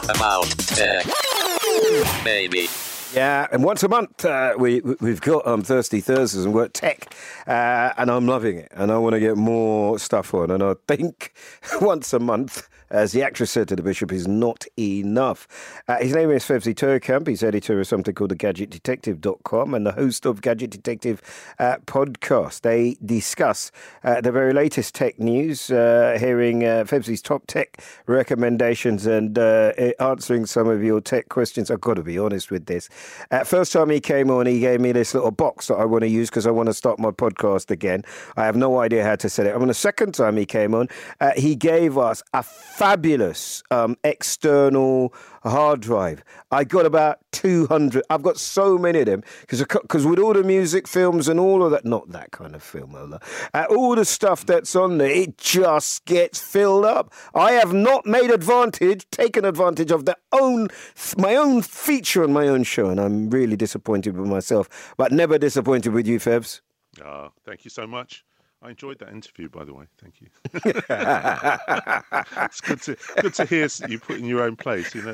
About tech. Maybe. Yeah, and once a month we've got Thirsty Thursdays and Work Tech, and I'm loving it, and I want to get more stuff on, and I think once a month, as the actress said to the Bishop, is not enough. His name is Fevzi Turkamp. He's editor of something called thegadgetdetective.com and the host of Gadget Detective podcast. They discuss the very latest tech news, hearing Fevzi's top tech recommendations and answering some of your tech questions. I've got to be honest with this. First time he came on, he gave me this little box that I want to use because I want to start my podcast again. I have no idea how to set it up. And the second time he came on, he gave us a fabulous external hard drive. I got about 200. I've got so many of them because with all the music, films and all of that, not that kind of film, Ola, all the stuff that's on there, it just gets filled up. I have not taken advantage of my own feature on my own show, and I'm really disappointed with myself, but never disappointed with you, Febs. Thank you so much. I enjoyed that interview, by the way. Thank you. It's good to hear you put in your own place. You know.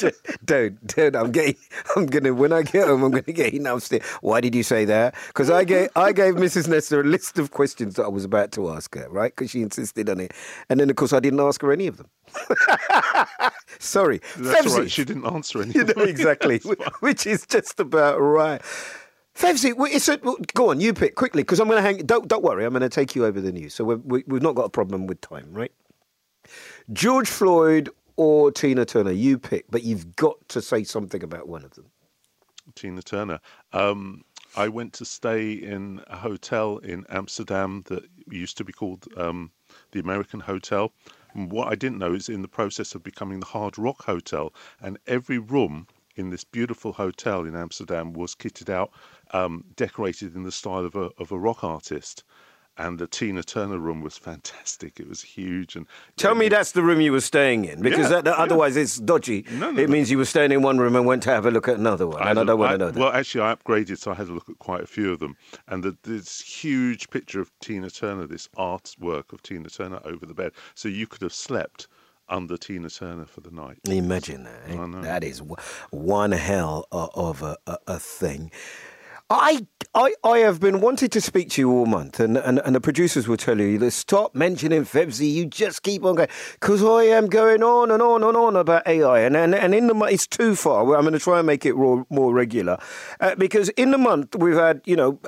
When I get home, I'm gonna get him upstairs. Why did you say that? Because I gave Mrs. Nestor a list of questions that I was about to ask her, right? Because she insisted on it, and then of course I didn't ask her any of them. Sorry, that's all right. She didn't answer any. Exactly, which is just about right. Fevzi, go on, you pick quickly, because I'm going to hang. Don't worry, I'm going to take you over the news. So we've not got a problem with time, right? George Floyd or Tina Turner, you pick, but you've got to say something about one of them. Tina Turner. I went to stay in a hotel in Amsterdam that used to be called the American Hotel. And what I didn't know is in the process of becoming the Hard Rock Hotel, and every room in this beautiful hotel in Amsterdam was kitted out, decorated in the style of a rock artist. And the Tina Turner room was fantastic. It was huge. And tell me that's the room you were staying in, because otherwise it's dodgy. No, it means you were staying in one room and went to have a look at another one. And I don't want to know that. Well, actually, I upgraded, so I had a look at quite a few of them. And this huge picture of Tina Turner, this artwork of Tina Turner over the bed. So you could have slept under Tina Turner for the night. Imagine that. Eh? I know. That is one hell of a thing. I have been wanting to speak to you all month, and the producers will tell you, stop mentioning Fevzi, you just keep on going, because I am going on and on and on about AI, and in the month, it's too far. I'm going to try and make it more regular, because in the month, we've had,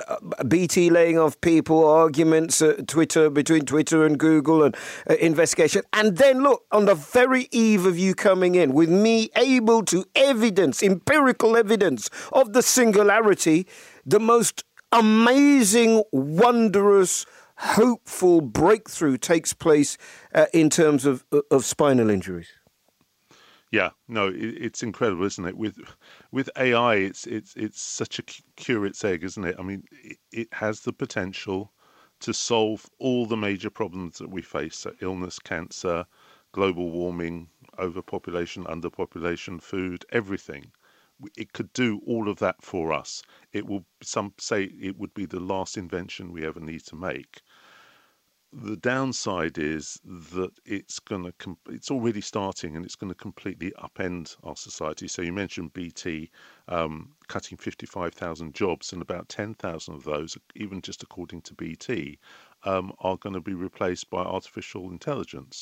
BT laying off people, arguments at Twitter, between Twitter and Google, and investigation, and then look, on the very eve of you coming in, with me able to empirical evidence of the singularity, the most amazing, wondrous, hopeful breakthrough takes place in terms of spinal injuries. Yeah, no, it's incredible, isn't it? With AI, it's such a curate's egg, isn't it? I mean, it has the potential to solve all the major problems that we face: so illness, cancer, global warming, overpopulation, underpopulation, food, everything. It could do all of that for us. Some say it would be the last invention we ever need to make. The downside is that it's already starting, and it's going to completely upend our society. So you mentioned BT cutting 55,000 jobs, and about 10,000 of those, even just according to BT, are going to be replaced by artificial intelligence.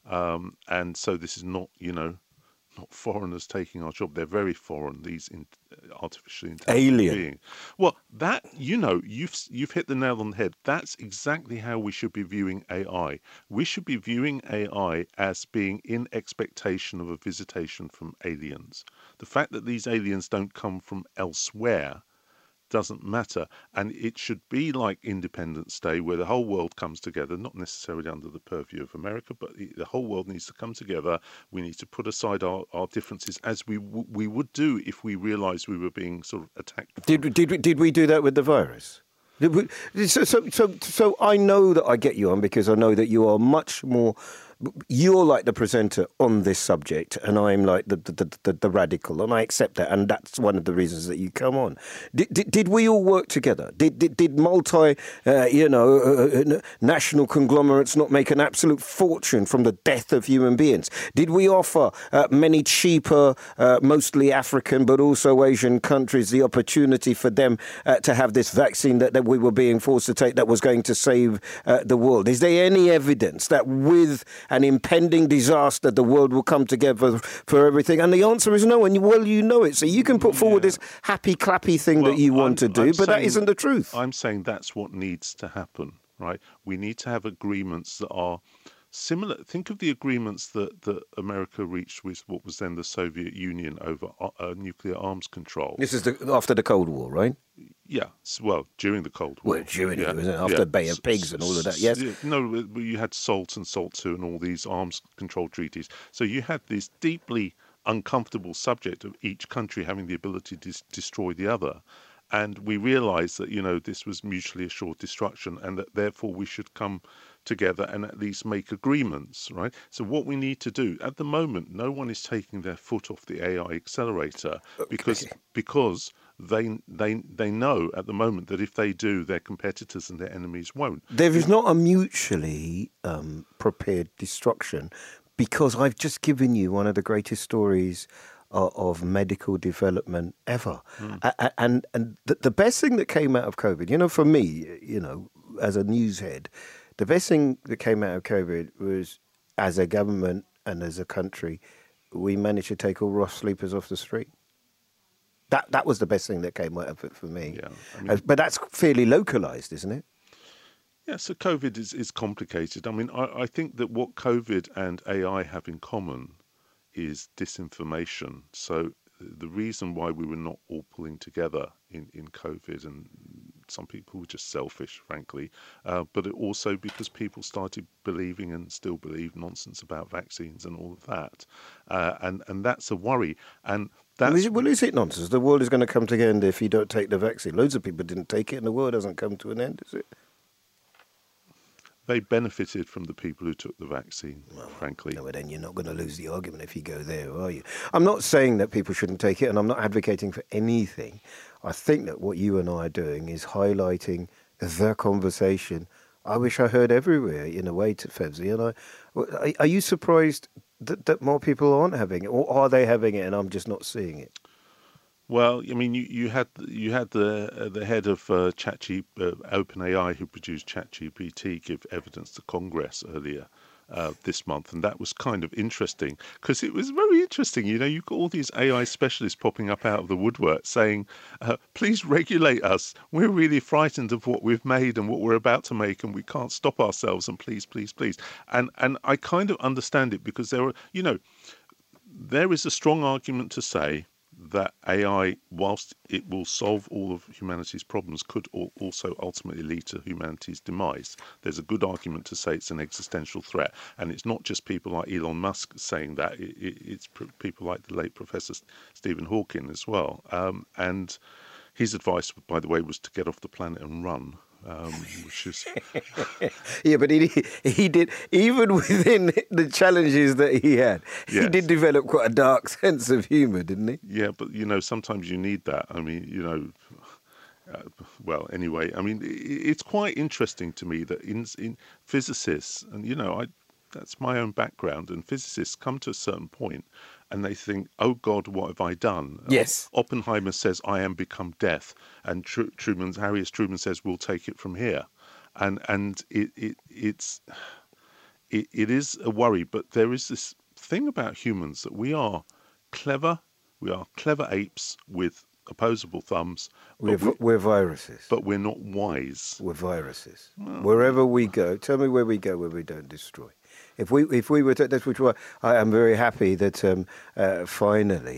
And so this is not foreigners taking our job. They're very foreign, these artificially intelligent beings. Well, that, you've hit the nail on the head. That's exactly how we should be viewing AI. We should be viewing AI as being in expectation of a visitation from aliens. The fact that these aliens don't come from elsewhere doesn't matter, and it should be like Independence Day, where the whole world comes together, not necessarily under the purview of America, but the whole world needs to come together. We need to put aside our differences, as we would do if we realised we were being sort of attacked. Did we do that with the virus? So I know that I get you on, because I know that you are much more you're like the presenter on this subject, and I'm like the radical, and I accept that, and that's one of the reasons that you come on. Did we all work together? Did multi, national conglomerates not make an absolute fortune from the death of human beings? Did we offer many cheaper, mostly African but also Asian countries the opportunity for them to have this vaccine that we were being forced to take that was going to save the world? Is there any evidence that with an impending disaster the world will come together for everything? And the answer is no, and well, you know it. So you can put forward this happy clappy thing that you want to do, but that isn't the truth. I'm saying that's what needs to happen, right? We need to have agreements that are similar. Think of the agreements that America reached with what was then the Soviet Union over nuclear arms control. This is after the Cold War, right? Yeah, well, during the Cold War. Well, during it, wasn't it? After Bay of Pigs and all of that, yes? No, you had SALT and SALT II and all these arms control treaties. So you had this deeply uncomfortable subject of each country having the ability to destroy the other. And we realized that, this was mutually assured destruction and that therefore we should come together and at least make agreements, right? So what we need to do, at the moment, no one is taking their foot off the AI accelerator because they know at the moment that if they do, their competitors and their enemies won't. There is not a mutually prepared destruction, because I've just given you one of the greatest stories of medical development ever. And the best thing that came out of COVID, for me, as a news head, the best thing that came out of COVID was, as a government and as a country, we managed to take all Ross sleepers off the street. That was the best thing that came out of it for me. Yeah, but that's fairly localized, isn't it? Yeah, so COVID is complicated. I think that what COVID and AI have in common is disinformation. So the reason why we were not all pulling together in COVID, and some people were just selfish, frankly, but it also because people started believing and still believe nonsense about vaccines and all of that. And that's a worry. And that's... Well, is it nonsense? The world is going to come to an end if you don't take the vaccine. Loads of people didn't take it and the world hasn't come to an end, is it? They benefited from the people who took the vaccine, frankly. No, but then you're not going to lose the argument if you go there, are you? I'm not saying that people shouldn't take it, and I'm not advocating for anything. I think that what you and I are doing is highlighting the conversation I wish I heard everywhere, in a way, to Fevzi. And are you surprised that more people aren't having it, or are they having it and I'm just not seeing it? Well, you had the head of OpenAI, who produced ChatGPT, give evidence to Congress earlier this month, and that was kind of interesting because it was very interesting. You've got all these AI specialists popping up out of the woodwork saying, "Please regulate us. We're really frightened of what we've made and what we're about to make, and we can't stop ourselves. And please, please, please." And I kind of understand it because there is a strong argument to say that AI, whilst it will solve all of humanity's problems, could also ultimately lead to humanity's demise. There's a good argument to say it's an existential threat. And it's not just people like Elon Musk saying that, it's people like the late Professor Stephen Hawking as well. And his advice, by the way, was to get off the planet and run. Which is yeah, but he did, even within the challenges that he had, he did develop quite a dark sense of humour, didn't he? Yeah, but sometimes you need that. Well, anyway, it's quite interesting to me that in physicists, and that's my own background, and physicists come to a certain point and they think, "Oh God, what have I done?" Yes. Oppenheimer says, "I am become death," and Harry S. Truman says, "We'll take it from here," and it is a worry. But there is this thing about humans that we are clever apes with opposable thumbs. We're viruses. But we're not wise. We're viruses. Wherever we go, tell me where we go where we don't destroy. If we were to, that's which I am very happy that finally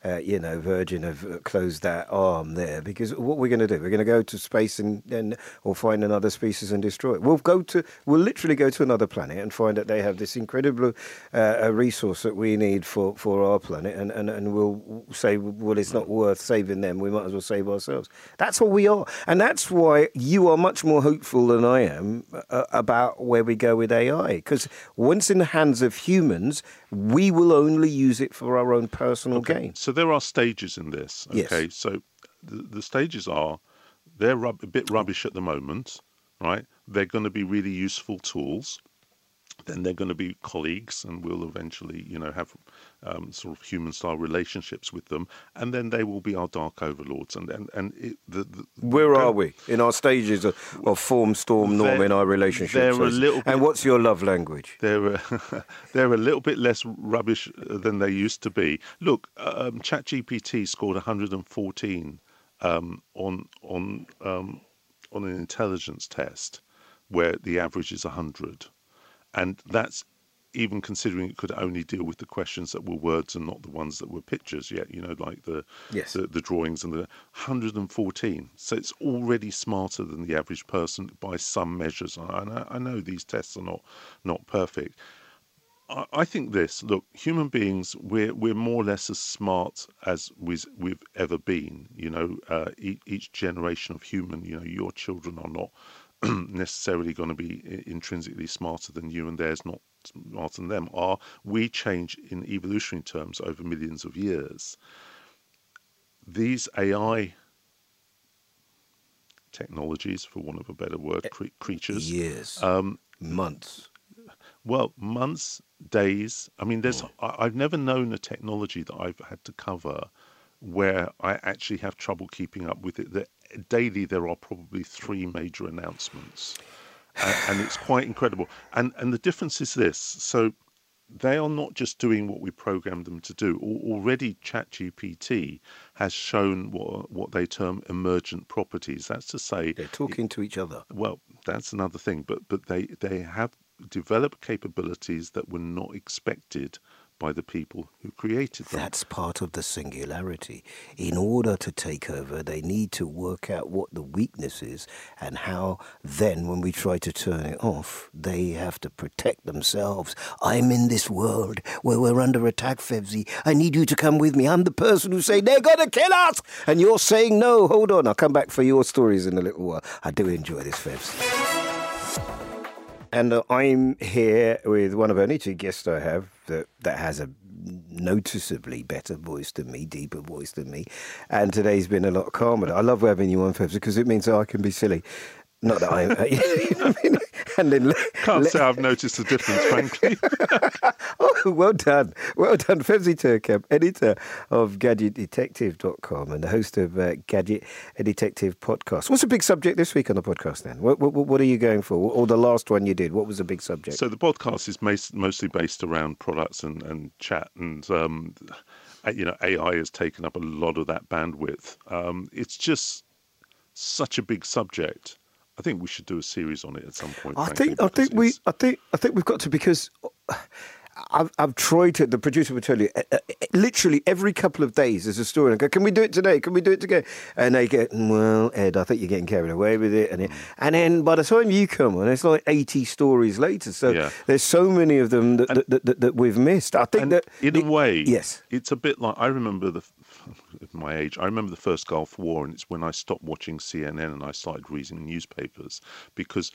Virgin have closed that arm there, because what we're going to do, we're going to go to space and or find another species and destroy it. We'll literally go to another planet and find that they have this incredible resource that we need for our planet, and we'll say, well, it's not worth saving them. We might as well save ourselves. That's what we are, and that's why you are much more hopeful than I am about where we go with AI. Because once in the hands of humans, we will only use it for our own personal gain. So there are stages in this. Okay, Yes. so the stages are, they're a bit rubbish at the moment, right? They're going to be really useful tools. Then they're going to be colleagues, and we'll eventually, have sort of human-style relationships with them. And then they will be our dark overlords. Where are we in our stages of form, storm, norm in our relationships? And what's your love language? They're a little bit less rubbish than they used to be. Look, ChatGPT scored 114 on an intelligence test, where the average is 100. And that's even considering it could only deal with the questions that were words and not the ones that were pictures yet, like the drawings and the 114. So it's already smarter than the average person by some measures. I know these tests are not perfect. I think this, look, human beings, we're more or less as smart as we've ever been. Each generation of human, your children are not necessarily going to be intrinsically smarter than you, and theirs not smarter than them. We change in evolutionary terms over millions of years. These AI technologies, for want of a better word, creatures. Years, months. Well, months, days. I mean, I've never known a technology that I've had to cover where I actually have trouble keeping up with it. Daily, there are probably 3 major announcements, and it's quite incredible. And the difference is this: so they are not just doing what we programmed them to do. Already, ChatGPT has shown what they term emergent properties. That's to say, they're talking to each other. Well, that's another thing, but they have developed capabilities that were not expected by the people who created them. That's part of the singularity. In order to take over, they need to work out what the weakness is, and how then, when we try to turn it off, they have to protect themselves. I'm in this world where we're under attack, Fevzi. I need you to come with me. I'm the person who's saying, they're going to kill us! And you're saying, no, hold on, I'll come back for your stories in a little while. I do enjoy this, Fevzi. And I'm here with one of only 2 guests I have that has a noticeably better voice than me, deeper voice than me. And today's been a lot calmer. I love having you on, Febs, because it means that I can be silly. Not that I'm... And then Can't say I've noticed a difference, frankly. Oh, well done. Well done. Fevzi Turkham, editor of GadgetDetective.com and the host of Gadget Detective Podcast. What's a big subject this week on the podcast then? What are you going for? Or the last one you did, what was the big subject? So the podcast is mostly based around products and chat, and AI has taken up a lot of that bandwidth. It's just such a big subject. I think we should do a series on it at some point. I think we've got to, because I've tried to. The producer would tell you, literally every couple of days there's a story. And I go, can we do it today? Can we do it together? And they get, well, Ed, I think you're getting carried away with it. And then by the time you come on, it's like 80 stories later. So there's so many of them that we've missed. I think that in a way, yes, it's a bit like, I remember at my age, I remember the first Gulf War, and it's when I stopped watching CNN and I started reading newspapers, because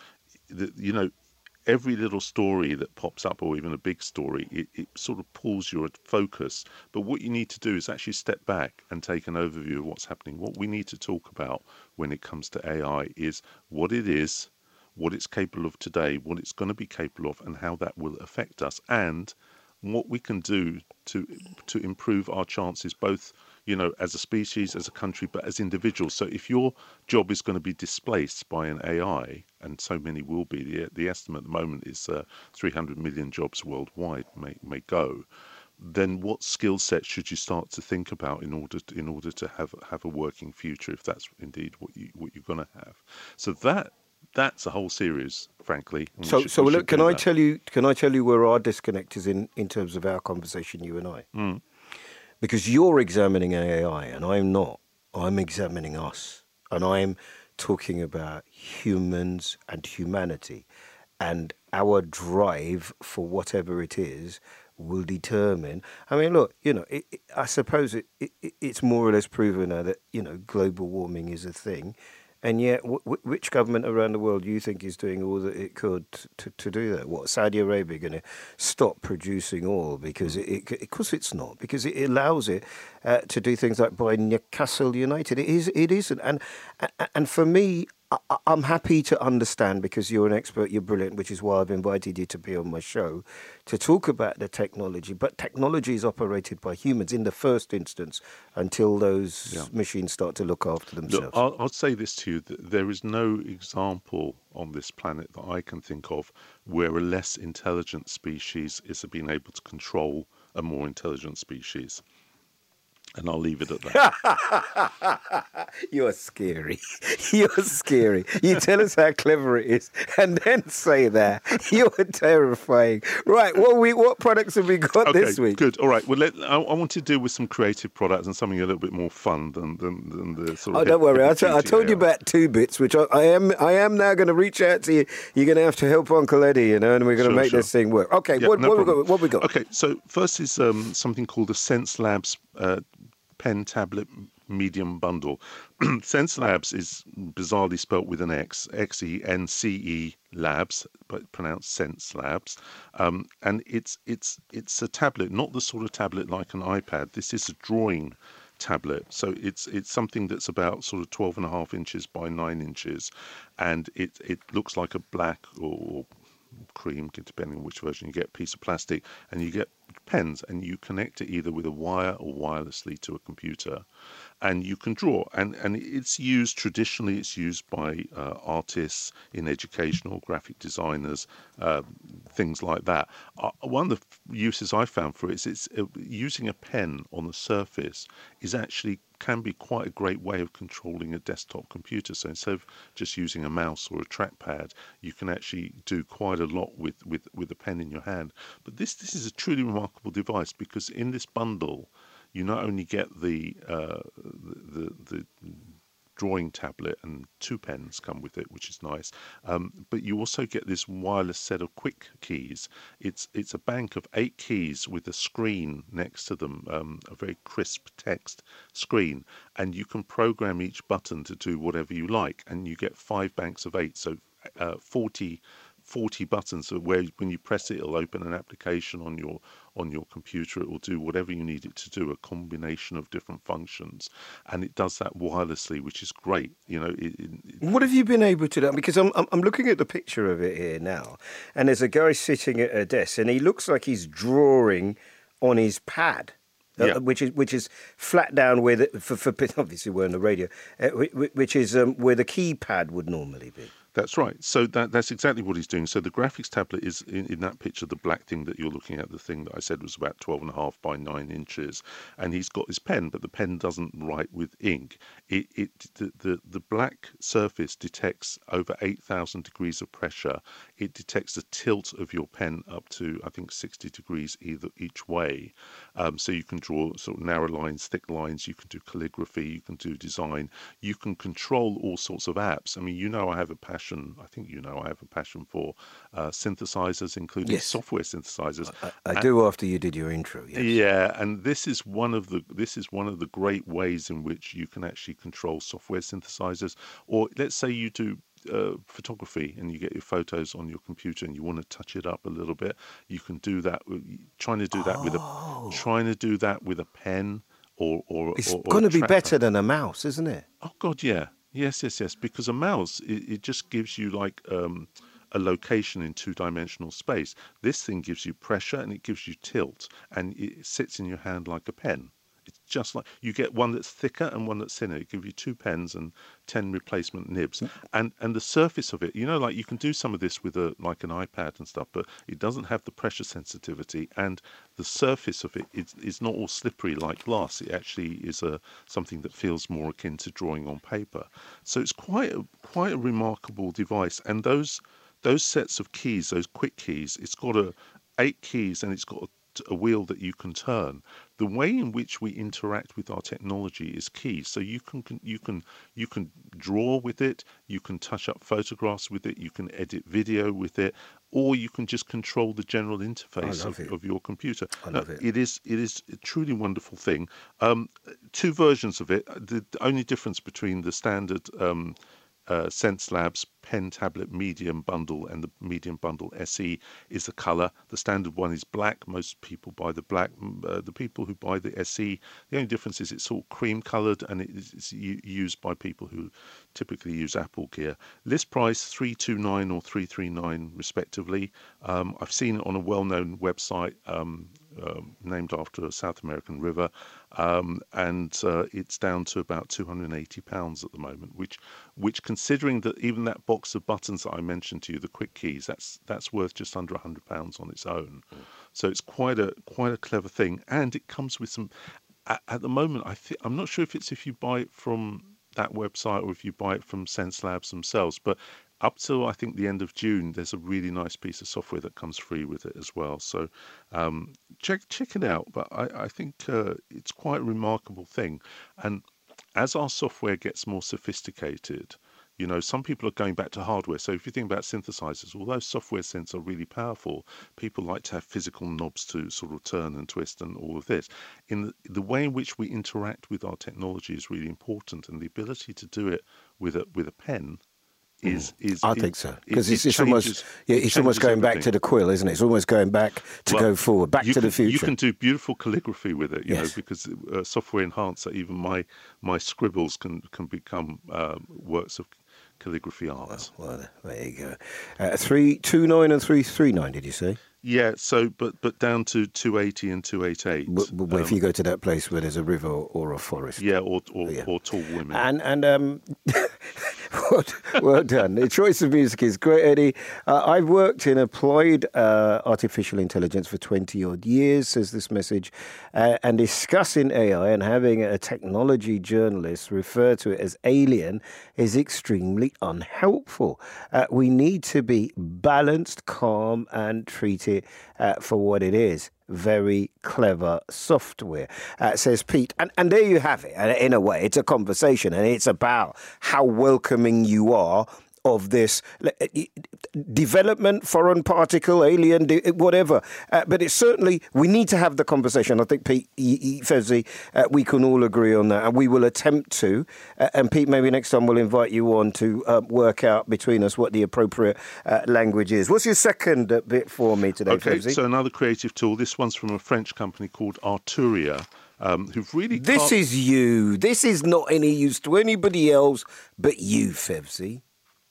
every little story that pops up, or even a big story, it sort of pulls your focus. But what you need to do is actually step back and take an overview of what's happening. What we need to talk about when it comes to AI is what it is, what it's capable of today, what it's going to be capable of, and how that will affect us, and what we can do to improve our chances, both as a species, as a country, but as individuals. So if your job is going to be displaced by an AI, and so many will be, the estimate at the moment is 300 million jobs worldwide may go, then what skill set should you start to think about in order to have a working future, if that's indeed what you're going to have? So that's a whole series, frankly. So look, can I tell you where our disconnect is in terms of our conversation, you and I? Because you're examining AI and I'm not. I'm examining us. And I'm talking about humans and humanity. And our drive for whatever it is will determine. I mean, look, I suppose it's more or less proven now that, global warming is a thing. And yet, which government around the world do you think is doing all that it could to do that? What, Saudi Arabia going to stop producing oil because of course it's not, because it allows it to do things like buy Newcastle United. It isn't, and for me, I'm happy to understand, because you're an expert, you're brilliant, which is why I've invited you to be on my show to talk about the technology. But technology is operated by humans in the first instance until those machines start to look after themselves. Look, I'll say this to you, that there is no example on this planet that I can think of where a less intelligent species is being able to control a more intelligent species. And I'll leave it at that. You're scary. You're scary. You tell us how clever it is and then say that. You're terrifying. Right, what products have we got this week? Good. All right. Well, I want to deal with some creative products and something a little bit more fun than the sort of... Oh, don't worry. I told you about 2-bits, which I am now going to reach out to you. You're going to have to help Uncle Eddie, and we're going to make this thing work. Okay, what have we got? Okay, so first is something called the Sense Labs pen tablet medium bundle. Sense Labs is bizarrely spelt with an X, XENCE Labs, but pronounced Sense Labs. And it's a tablet, not the sort of tablet like an iPad. This is a drawing tablet. So it's something that's about sort of 12.5 inches by 9 inches, and it looks like a black or cream, depending on which version you get, piece of plastic, and you get pens, and you connect it either with a wire or wirelessly to a computer, and you can draw. And it's used traditionally. It's used by artists, in educational, graphic designers, things like that. One of the uses I found for it is using a pen on the surface can be quite a great way of controlling a desktop computer. So instead of just using a mouse or a trackpad, you can actually do quite a lot with a pen in your hand. But this is a truly remarkable device, because in this bundle, you not only get the drawing tablet, and 2 pens come with it, which is nice, but you also get this wireless set of quick keys. It's a bank of 8 keys with a screen next to them, a very crisp text screen, and you can program each button to do whatever you like, and you get 5 banks of 8, so 40 buttons. So where when you press it, it'll open an application on your computer. It will do whatever you need it to do, a combination of different functions, and it does that wirelessly, which is great. What have you been able to do? Because I'm looking at the picture of it here now, and there's a guy sitting at a desk, and he looks like he's drawing on his pad. Which is flat down where for obviously we're on the radio, which is where the keypad would normally be. That's right. So that's exactly what he's doing. So the graphics tablet is in that picture, the black thing that you're looking at, the thing that I said was about 12.5 by 9 inches, and he's got his pen, but the pen doesn't write with ink. The black surface detects over 8,000 degrees of pressure. It detects the tilt of your pen up to, I think, 60 degrees each way. So you can draw sort of narrow lines, thick lines. You can do calligraphy. You can do design. You can control all sorts of apps. I mean, I have a passion. I think I have a passion for synthesizers, including software synthesizers. I do after you did your intro. Yes. Yeah, and this is one of the great ways in which you can actually control software synthesizers. Or let's say you do photography and you get your photos on your computer and you want to touch it up a little bit. You can do that. Trying to do that with a pen or it's going to be better than a mouse, isn't it? Oh God, yeah. Yes. Because a mouse, it just gives you like a location in 2-dimensional space. This thing gives you pressure and it gives you tilt, and it sits in your hand like a pen. It's just like you get one that's thicker and one that's thinner. It gives you 2 pens and 10 replacement nibs, and the surface of it. Like you can do some of this with like an iPad and stuff, but it doesn't have the pressure sensitivity, and the surface of it is not all slippery like glass. It actually is something that feels more akin to drawing on paper. So it's quite a remarkable device. And those sets of keys, those quick keys, it's got 8 keys, and it's got a wheel that you can turn. the way in which we interact with our technology is key. So you can draw with it, you can touch up photographs with it, you can edit video with it, or you can just control the general interface of your computer. I love it. It is a truly wonderful thing. Two versions of it. The only difference between the standard Sense Labs Pen Tablet Medium Bundle and the Medium Bundle SE is the color. The standard one is black. Most people buy the black. The people who buy the SE, the only difference is it's sort of cream colored, and it's used by people who typically use Apple gear. List price $329 or $339 respectively. I've seen it on a well-known website named after a South American river, and it's down to about £280 at the moment, which considering that even that box of buttons that I mentioned to you, the quick keys, that's worth just under £100 on its own. So it's quite a clever thing, and it comes with some. At the moment, I'm not sure if you buy it from that website or if you buy it from Sense Labs themselves, but up till I think the end of June, there's a really nice piece of software that comes free with it as well. So check it out. But I think it's quite a remarkable thing. And as our software gets more sophisticated, some people are going back to hardware. So if you think about synthesizers, although software synths are really powerful, people like to have physical knobs to sort of turn and twist and all of this. In the way in which we interact with our technology is really important, and the ability to do it with a pen I think so, because it's almost going back to the quill, isn't it? It's almost going back to go forward, back to the future. You can do beautiful calligraphy with it, you know, because software enhancer, even my scribbles can become works of calligraphy art. Well, there you go. 329 and 339, did you say? Yeah, so but down to 280 and 288. But if you go to that place where there's a river or a forest. Yeah, or tall women. And well done. The choice of music is great, Eddie. I've worked in applied artificial intelligence for 20-odd years, says this message, and discussing AI and having a technology journalist refer to it as alien is extremely unhelpful. We need to be balanced, calm, and treat it for what it is. Very clever software, says Pete. And there you have it. And in a way, it's a conversation, and it's about how welcoming you are of this development, foreign particle, alien, whatever. But it's certainly, we need to have the conversation. I think, Pete, Fevzi, we can all agree on that, and we will attempt to. And Pete, maybe next time we'll invite you on to work out between us what the appropriate language is. What's your second bit for me today, Fevzi? So another creative tool. This one's from a French company called Arturia. Who've really... This is you. This is not any use to anybody else but you, Fevzi.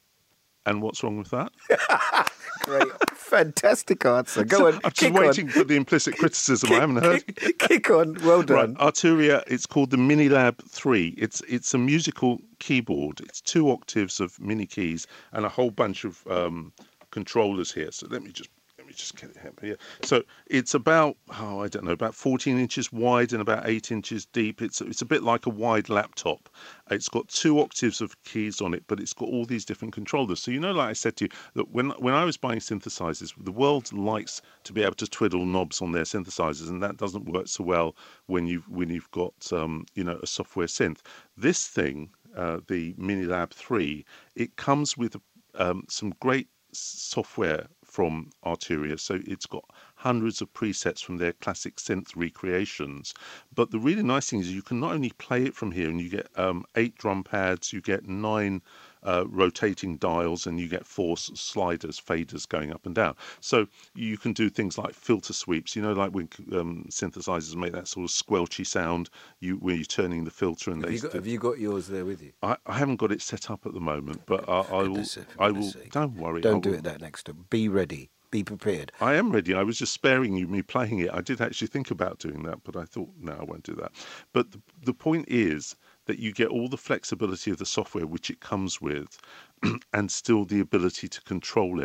And what's wrong with that? Great. Fantastic answer. Go on. I'm just waiting for the implicit criticism I haven't heard. Kick on. Well done. Right. Arturia, it's called the Minilab 3. It's a musical keyboard. It's 2 octaves of mini keys and a whole bunch of controllers here. So let me just get it here. So it's about, about 14 inches wide and about 8 inches deep. It's a bit like a wide laptop. It's got 2 octaves of keys on it, but it's got all these different controllers. So, like I said to you, that when I was buying synthesizers, the world likes to be able to twiddle knobs on their synthesizers, and that doesn't work so well when you've got a software synth. This thing, the Minilab 3, it comes with some great software from Arturia. So it's got hundreds of presets from their classic synth recreations. But the really nice thing is you can not only play it from here, and you get 8 drum pads, you get 9 rotating dials, and you get 4 sliders, faders going up and down. So you can do things like filter sweeps, like when synthesizers make that sort of squelchy sound when you're turning the filter. And have you got yours there with you? I haven't got it set up at the moment, but I will. Don't worry. Don't do it that next time. Be ready. Be prepared. I am ready. I was just sparing you me playing it. I did actually think about doing that, but I thought, no, I won't do that. But the point is that you get all the flexibility of the software which it comes with, and still the ability to control it.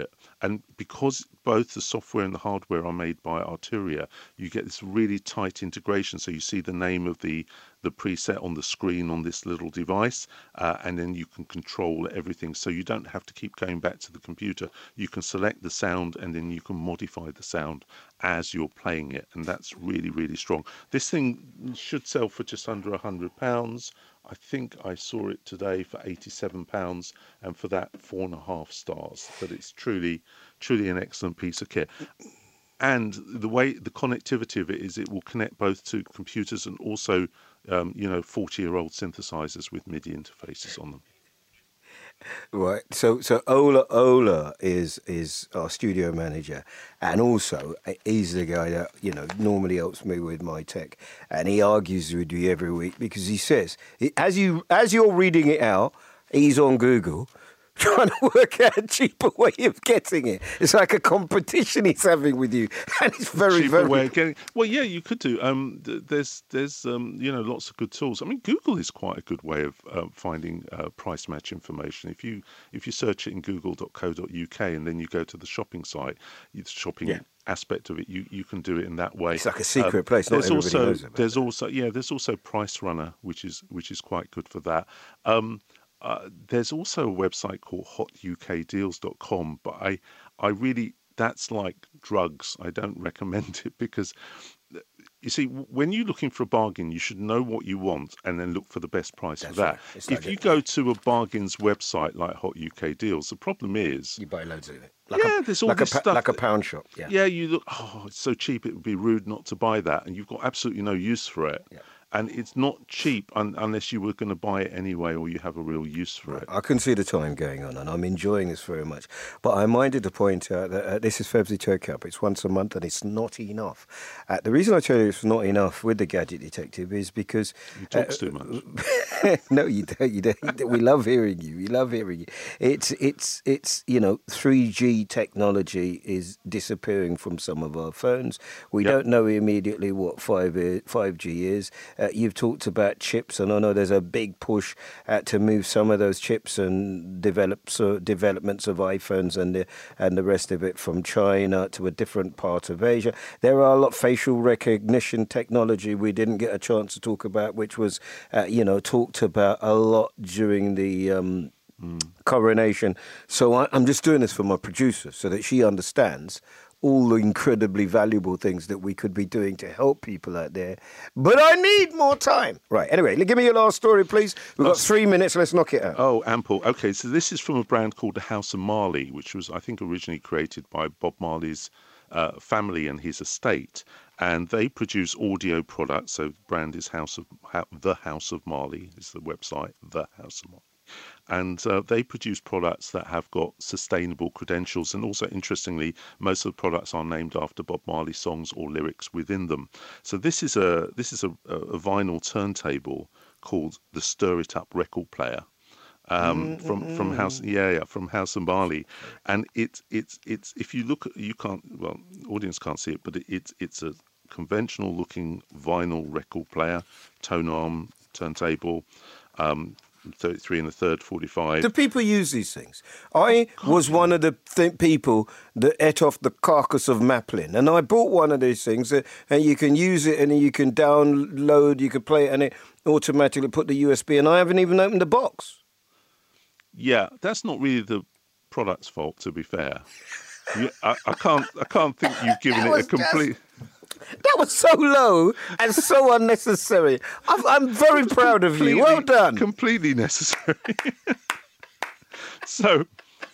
And because both the software and the hardware are made by Arturia, you get this really tight integration. So you see the name of the preset on the screen on this little device, and then you can control everything. So you don't have to keep going back to the computer. You can select the sound, and then you can modify the sound as you're playing it. And that's really, really strong. This thing should sell for just under £100. I think I saw it today for £87, and for that 4.5 stars. But it's truly an excellent piece of kit. And the connectivity of it is, it will connect both to computers and also 40-year-old synthesizers with MIDI interfaces on them. Right. So Ola is our studio manager, and also he's the guy that normally helps me with my tech, and he argues with you every week because he says, as you're reading it out, he's on Google trying to work out a cheaper way of getting it. It's like a competition he's having with you, and it's very way of getting. Well, yeah, you could do. There's lots of good tools. I mean, Google is quite a good way of finding price match information. If you search it in google.co.uk and then you go to the shopping site, the shopping aspect of it, you can do it in that way. It's like a secret place. Not everybody knows about. There's also Price Runner, which is quite good for that. There's also a website called hotukdeals.com, but I really, that's like drugs. I don't recommend it because, you see, when you're looking for a bargain, you should know what you want and then look for the best price for that. Right. If you go to a bargains website like Hot UK Deals, the problem is you buy loads of it. There's all this stuff. Like a pound shop. Yeah, you look, it's so cheap, it would be rude not to buy that, and you've got absolutely no use for it. Yeah. And it's not cheap unless you were going to buy it anyway or you have a real use for it. I can see the time going on, and I'm enjoying this very much. But I'm minded to point out that this is Febsy Tech-Up. It's once a month, and it's not enough. The reason I tell you it's not enough with the Gadget Detective is because... You talk too much. No, you don't. You don't. We love hearing you. We love hearing you. It's 3G technology is disappearing from some of our phones. We don't know immediately what 5G is. You've talked about chips, and I know there's a big push to move some of those chips and developments of iPhones and the rest of it from China to a different part of Asia. There are a lot of facial recognition technology we didn't get a chance to talk about, which was, talked about a lot during the coronation. So I'm just doing this for my producer so that she understands all the incredibly valuable things that we could be doing to help people out there. But I need more time. Right, anyway, give me your last story, please. We've got 3 minutes. Let's knock it out. Oh, ample. Okay, so this is from a brand called the House of Marley, which was, I think, originally created by Bob Marley's family and his estate. And they produce audio products. So the brand is The House of Marley is the website, The House of Marley. And they produce products that have got sustainable credentials, and also, interestingly, most of the products are named after Bob Marley songs or lyrics within them. So this is a vinyl turntable called the Stir It Up record player from House of Marley, and it's if you look, audience can't see it, but it's a conventional looking vinyl record player, tone arm turntable. 33 and a third, 45. Do people use these things? I was one of the people that ate off the carcass of Maplin, and I bought one of these things, and you can use it, and you can download, you can play it, and it automatically put the USB, and I haven't even opened the box. Yeah, that's not really the product's fault, to be fair. I can't think you've given it a complete... That was so low and so unnecessary. I'm very proud of you. Well done. Completely necessary. So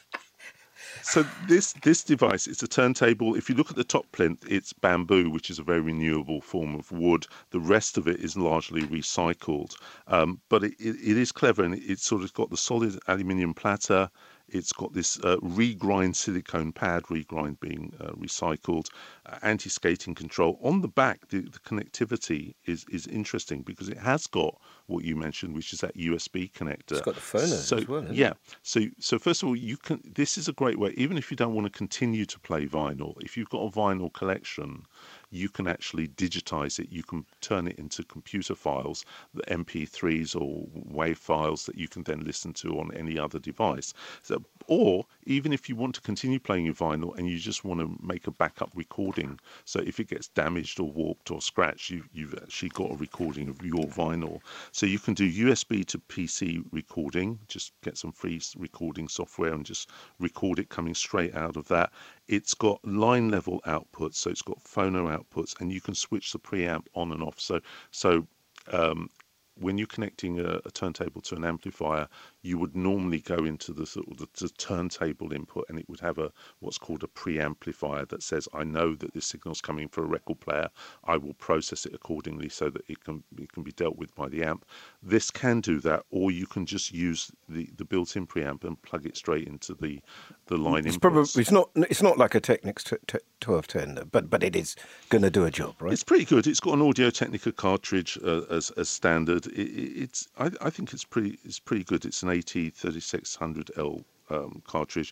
this device, it's a turntable. If you look at the top plinth, it's bamboo, which is a very renewable form of wood. The rest of it is largely recycled. But it is clever, and it's sort of got the solid aluminium platter. It's got this regrind silicone pad, regrind being recycled, anti-skating control. On the back, the connectivity is interesting because it has got what you mentioned, which is that USB connector. It's got the phone as well, hasn't it? So first of all, this is a great way, even if you don't want to continue to play vinyl, if you've got a vinyl collection, you can actually digitize it. You can turn it into computer files, the MP3s or WAV files that you can then listen to on any other device. So, or even if you want to continue playing your vinyl and you just want to make a backup recording, so if it gets damaged or warped or scratched, you've actually got a recording of your vinyl. So you can do USB to PC recording, just get some free recording software and just record it coming straight out of that. It's got line level outputs, so it's got phono outputs, and you can switch the preamp on and off. So when you're connecting a turntable to an amplifier, you would normally go into the sort of the turntable input, and it would have what's called a preamplifier that says, I know that this signal's coming for a record player. I will process it accordingly so that it can be dealt with by the amp. This can do that, or you can just use the built-in preamp and plug it straight into the line inputs. It's not like a Technics 1210, but it is going to do a job, right? It's pretty good. It's got an Audio-Technica cartridge as standard. I think it's pretty good. It's an AT3600L cartridge,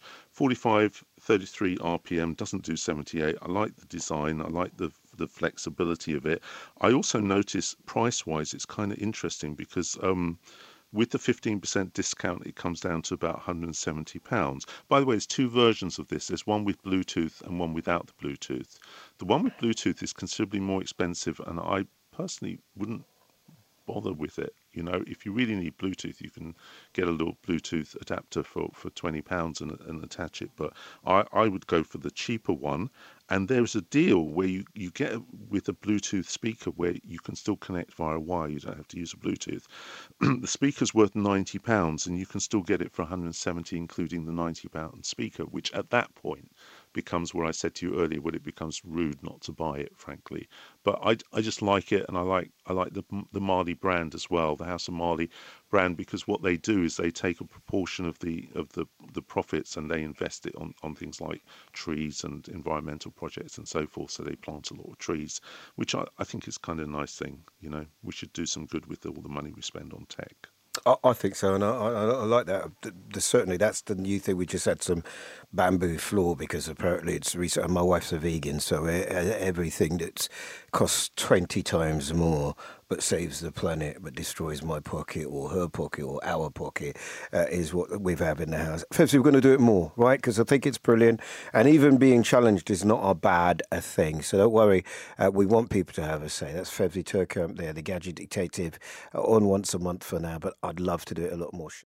33 RPM, doesn't do 78. I like the design. I like the flexibility of it. I also notice price-wise, it's kind of interesting because with the 15% discount, it comes down to about £170. By the way, there's two versions of this. There's one with Bluetooth and one without the Bluetooth. The one with Bluetooth is considerably more expensive, and I personally wouldn't bother with it. You know, if you really need Bluetooth, you can get a little Bluetooth adapter for £20 and attach it. But I would go for the cheaper one. And there's a deal where you get with a Bluetooth speaker where you can still connect via wire. You don't have to use a Bluetooth. The speaker's worth £90 and you can still get it for £170, including the £90 speaker, which at that point becomes where I said to you earlier, where it becomes rude not to buy it, frankly. But I just like it, and I like the Marley brand as well, the House of Marley brand, because what they do is they take a proportion of the profits and they invest it on things like trees and environmental projects and so forth. So they plant a lot of trees, which I think is kind of a nice thing. You know, we should do some good with all the money we spend on tech. I think so, and I like that. Certainly, that's the new thing. We just had some bamboo floor because apparently it's recent. And my wife's a vegan, so everything that costs 20 times more but saves the planet but destroys my pocket or her pocket or our pocket is what we have in the house. Febsy, we're going to do it more, right? Because I think it's brilliant, and even being challenged is not a bad thing. So don't worry, we want people to have a say. That's Febsy Turkamp there, the Gadget Detective, on once a month for now, but I'd love to do it a lot more.